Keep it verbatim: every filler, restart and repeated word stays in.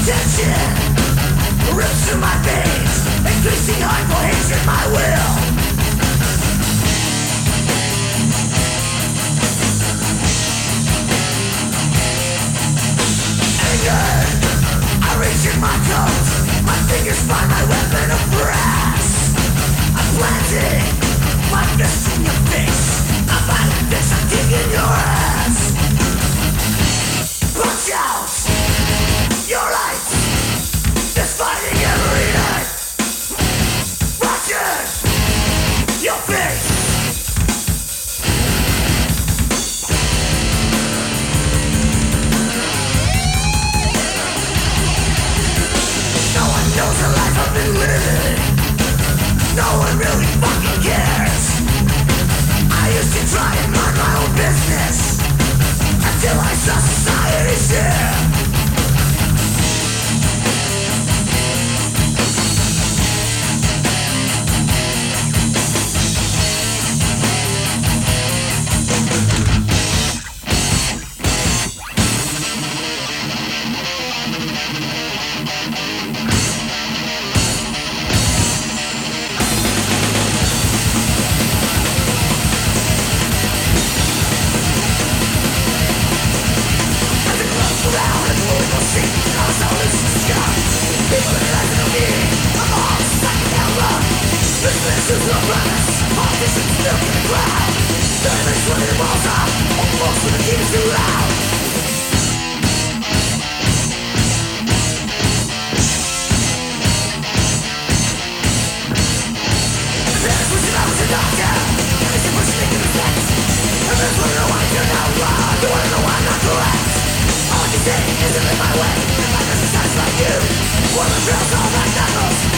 tension rips through my veins, increasing harmful hatred my will. Anger, I reach in my coat, my fingers find my weapon of brass. I'm planting my fist in your face, a violent fist I'm kicking your ass. Punch out your lights, there's fighting every night. Watching your face. No one knows the life I've been living. No one really fucking cares. I used to try and mind my own business until I saw society share. This is the premise, politicians milk in the crowd. Diamonds when it walls up, almost when the team is too loud. The parents wishing I was a doctor, and they should push me to respect. And there's wanna know why I turned out wrong, they wanna know why I'm not correct. All I can say is to live my way, if I doesn't satisfy you. War the trails all my knuckles.